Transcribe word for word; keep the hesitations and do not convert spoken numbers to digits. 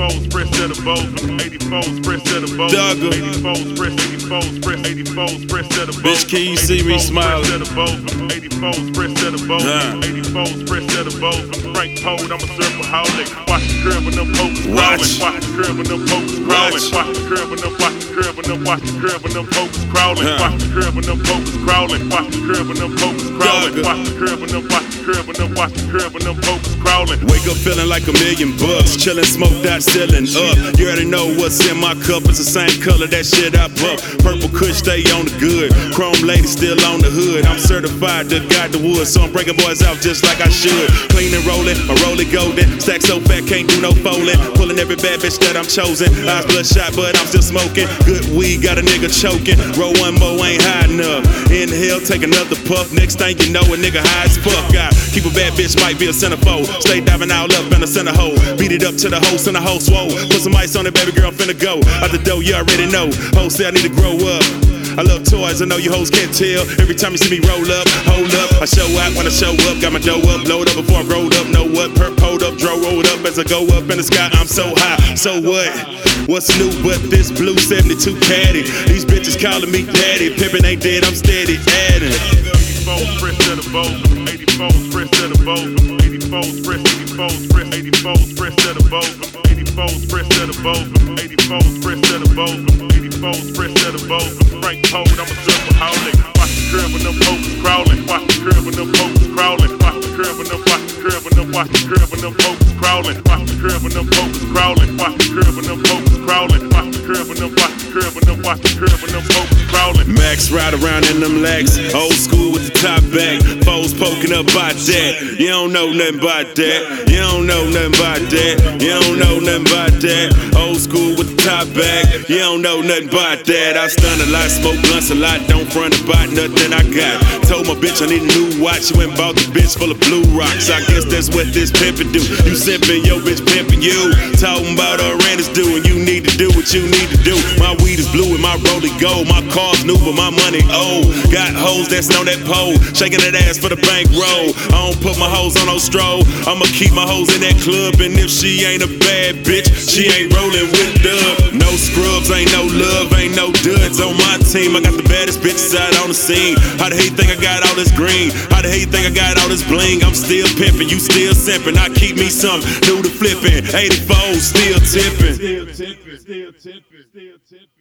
eighty-fours, fresh set of bows. eighty-fours, fresh set of bows. eighty-fours, fresh, eighty-fours, fresh, eighty-fours, fresh set of bows. Bitch, can you see me smiling? eighty-fours, fresh set of bows. eighty-fours, fresh set of bows. Frank Pole, I'm a circle howling. Watch the curve when them folks crawling. Watch the curve when them folks crawling. Watch the curve when them, watch the curve when them, watch the curve when them folks crawling. Watch the curve when them folks crawling. Watch the curve when them folks crawling. Watch the curve when them, watch the curve when them, watch the curve when them folks crawling. Wake up feeling like a million bucks, chillin', smoked out, ceiling up. You already know what's in my cup, it's the same color, that shit I puff. Purple kush, stay on the good. Chrome lady still on the hood. I'm certified to guide the wood, so I'm breaking boys out just like I should. Clean and rollin', I roll it golden. Stack so fat, can't do no folding. Pulling every bad bitch that I'm chosen. Eyes bloodshot, but I'm still smoking. Good weed, got a nigga choking. Roll one more, ain't high enough. Inhale, take another puff. Next thing you know, a nigga high as fuck. I keep a bad bitch, might be a centerfold. Stay diving all up in the center hole. Beat it up to the hole, send the hole swole. Put some ice on it, baby girl, finna go. Out the door, you already know. Ho say I need to grow up. I love toys, I know you hoes can't tell. Every time you see me roll up, hold up. I show out when I show up, got my dough up, load up before I rolled up. Know what? Perp hold up, dro rolled up as I go up in the sky. I'm so high, so what? What's new but this blue seventy-two caddy? These bitches calling me daddy. Pimpin' ain't dead, I'm steady adding. eighty-fours, fresh set of bows. eighty-fours, fresh set of bows. eighty-fours, fresh, eighty-fours, fresh, eighty-fours, fresh set of bows. eighty-fours, fresh set of bows. eighty-fours, fresh set of bows. eighty-fours, fresh set of bows. Frank Pole, I'm a circle howling. Watch the curve when them folks crawling. Watch the curve when them folks crawling. Watch the curve when them, watch the curve when them, watch the curve when them folks crawling. Watch the curve when them folks crawling. Watch the curve when them folks crawling. Watch the curve when them, watch the curve when them, watch the curve when them folks crawling. Max ride around in them legs, old school with the top back. Foes poking up by that. You don't know nothing about that. You don't know nothing about that. You don't know nothing about that. Old school with the top back. You don't know nothing about that. I stun a lot, smoke blunts a lot, don't front about nothing I got. Told my bitch I need a new watch. She went and bought the bitch full of blue rocks. I guess that's what this pimpin' do. You simpin', yo bitch pimpin' you. Talking about her rent is due, and you need to do what you need to do. My weed is blue and my rollie gold. My car's new but my money old. Got hoes that's on that pole, shaking that ass for the bankroll. I don't put my hoes on no stroll. I'ma keep my hoes in that club, and if she ain't a bad bitch, she ain't rolling with dub. No scrubs, ain't no love, ain't no duds on my team. I got the baddest bitches out on the scene. How the hell you think I got all this green? How the hell you think I got all this bling? I'm still pimpin', you still simpin'. I keep me some new to flippin'. eighty-fours, still tippin'. Still tippin', still tippin', still tippin'.